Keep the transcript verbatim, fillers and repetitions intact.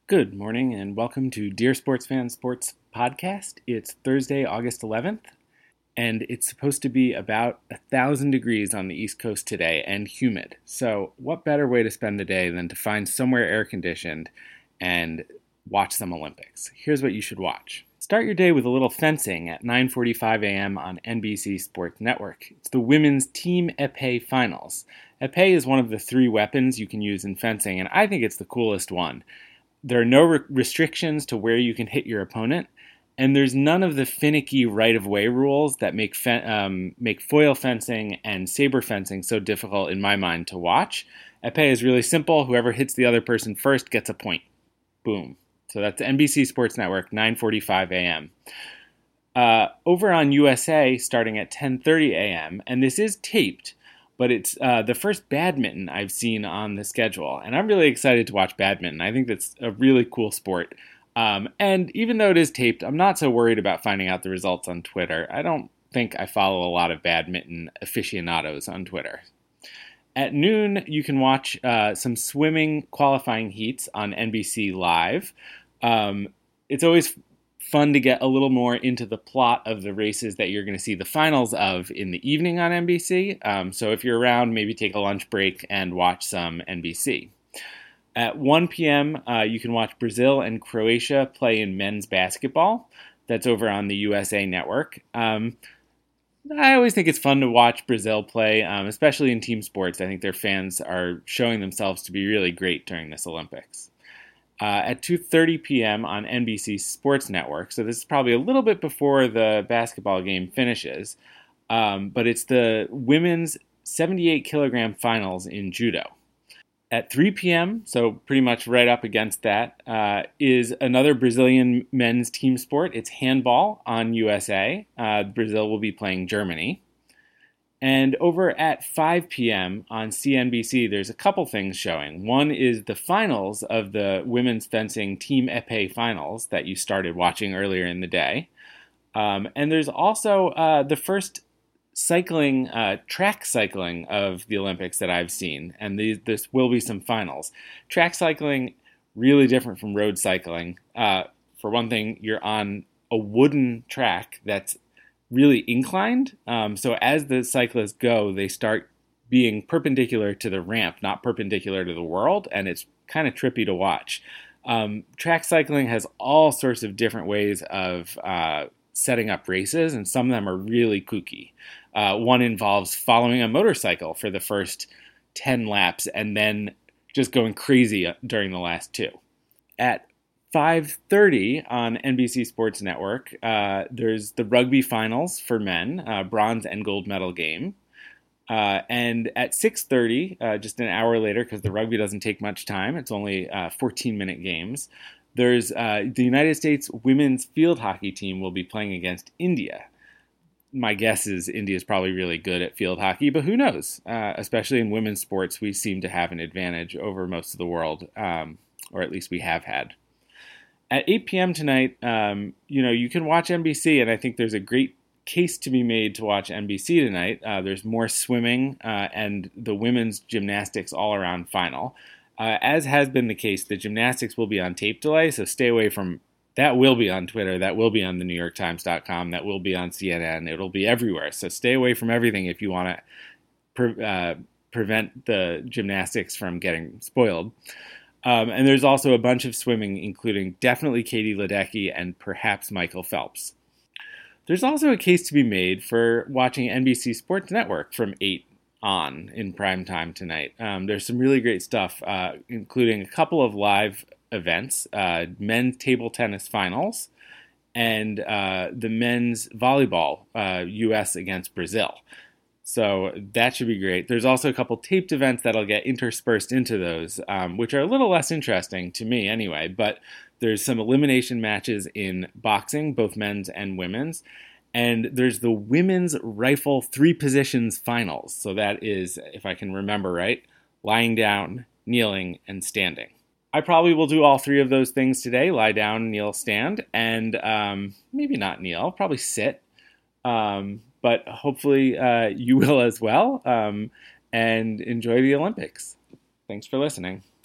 Good morning and welcome to Dear Sports Fan Sports Podcast. It's Thursday, August eleventh, and it's supposed to be about a thousand degrees on the East Coast today and humid. So what better way to spend the day than to find somewhere air conditioned and watch some Olympics? Here's what you should watch. Start your day with a little fencing at nine forty-five a.m. on N B C Sports Network. It's the women's team épée finals. Épée is one of the three weapons you can use in fencing, and I think it's the coolest one. There are no re- restrictions to where you can hit your opponent, and there's none of the finicky right-of-way rules that make fe- um, make foil fencing and saber fencing so difficult in my mind to watch. Épée is really simple. Whoever hits the other person first gets a point. Boom. So that's N B C Sports Network, nine forty-five a.m. Uh, over on U S A, starting at ten thirty a.m., and this is taped, but it's uh, the first badminton I've seen on the schedule, and I'm really excited to watch badminton. I think that's a really cool sport. Um, and even though it is taped, I'm not so worried about finding out the results on Twitter. I don't think I follow a lot of badminton aficionados on Twitter. At noon, you can watch uh, some swimming qualifying heats on N B C Live. Um, it's always fun to get a little more into the plot of the races that you're going to see the finals of in the evening on N B C. Um, so if you're around, maybe take a lunch break and watch some N B C. At one p.m., uh, you can watch Brazil and Croatia play in men's basketball. That's over on the U S A Network. Um, I always think it's fun to watch Brazil play, um, especially in team sports. I think their fans are showing themselves to be really great during this Olympics. Uh, at two thirty p.m. on N B C Sports Network, so this is probably a little bit before the basketball game finishes, um, but it's the women's seventy-eight kilogram finals in judo. At three p.m., so pretty much right up against that, uh, is another Brazilian men's team sport. It's handball on U S A. Uh, Brazil will be playing Germany. And over at five p.m. on C N B C, there's a couple things showing. One is the finals of the women's fencing team épée finals that you started watching earlier in the day. Um, and there's also uh, the first cycling, uh, track cycling of the Olympics that I've seen. And these, this will be some finals. Track cycling, really different from road cycling. Uh, for one thing, you're on a wooden track that's really inclined. Um, so as the cyclists go, they start being perpendicular to the ramp, not perpendicular to the world, and it's kind of trippy to watch. Um, track cycling has all sorts of different ways of uh, setting up races, and some of them are really kooky. Uh, one involves following a motorcycle for the first ten laps and then just going crazy during the last two. At five thirty on N B C Sports Network, uh, there's the rugby finals for men, uh, bronze and gold medal game. Uh, and at six thirty, uh, just an hour later, because the rugby doesn't take much time, it's only uh, fourteen-minute games, there's uh, the United States women's field hockey team will be playing against India. My guess is India's probably really good at field hockey, but who knows? Uh, especially in women's sports, we seem to have an advantage over most of the world, um, or at least we have had. At eight p.m. tonight, um, you know, you can watch N B C, and I think there's a great case to be made to watch N B C tonight. Uh, there's more swimming uh, and the women's gymnastics all-around final. Uh, as has been the case, the gymnastics will be on tape delay, so stay away from that. Will be on Twitter, that will be on the New York Times dot com, that will be on C N N, it'll be everywhere. So stay away from everything if you want to pre- uh, prevent the gymnastics from getting spoiled. Um, and there's also a bunch of swimming, including definitely Katie Ledecky and perhaps Michael Phelps. There's also a case to be made for watching N B C Sports Network from eight on in prime time tonight. Um, there's some really great stuff, uh, including a couple of live events, uh, men's table tennis finals, and uh, the men's volleyball, uh, U S against Brazil. So that should be great. There's also a couple taped events that'll get interspersed into those, um, which are a little less interesting to me anyway, but there's some elimination matches in boxing, both men's and women's, and there's the women's rifle three positions finals. So that is, if I can remember right, lying down, kneeling, and standing. I probably will do all three of those things today: lie down, kneel, stand, and um, maybe not kneel, probably sit. Um, but hopefully uh, you will as well, um, and enjoy the Olympics. Thanks for listening.